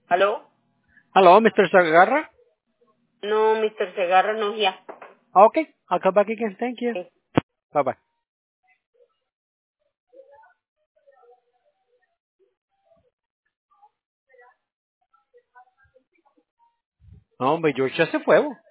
¿Aló? Hello, Mr. Sagarra? No, Mr. Segarra no here. Okay, I'll come back again. Thank you. Okay. Bye-bye. No, hombre, George ya se fue. Bo.